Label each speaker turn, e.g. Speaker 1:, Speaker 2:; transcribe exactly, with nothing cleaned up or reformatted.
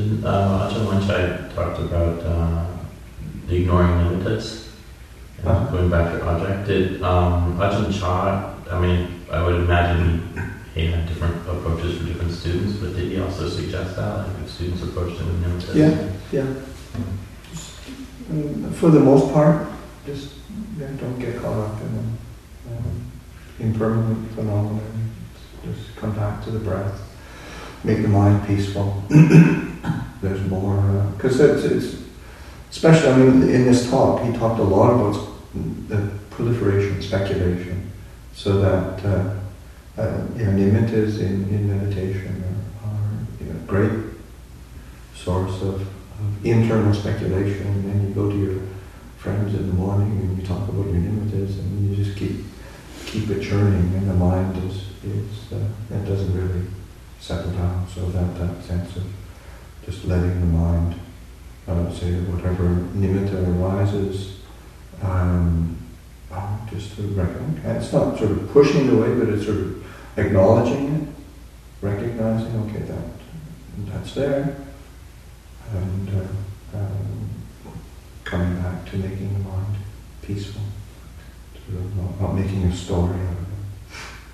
Speaker 1: Did uh, Ajahn Wanchai talked about uh, the ignoring nimittas, and
Speaker 2: Uh-huh.
Speaker 1: going back to Ajahn, did um, Ajahn Chah, I mean, I would imagine he, he had different approaches for different students, but did he also suggest that, like if students approached him with nimittas?
Speaker 2: Yeah, yeah. Um, for the most part, just yeah, don't get caught up in an um, impermanent phenomenon. Just come back to the breath. Make the mind peaceful. There's more, because uh, it's, it's, especially, I mean, in this talk, he talked a lot about the proliferation, speculation, so that uh, uh, you know, nimittas in, in meditation are, are you know, great source of, of internal speculation, and then you go to your friends in the morning and you talk about your nimittas, and you just keep keep it churning, and the mind is, is uh, it doesn't really settle down, so that, that sense of just letting the mind, I would say, whatever nimitta arises, um, oh, just to recognize. And it's not sort of pushing it away, but it's sort of acknowledging it, recognizing, okay, that that's there, and uh, um, coming back to making the mind peaceful, to not, not making a story out of it.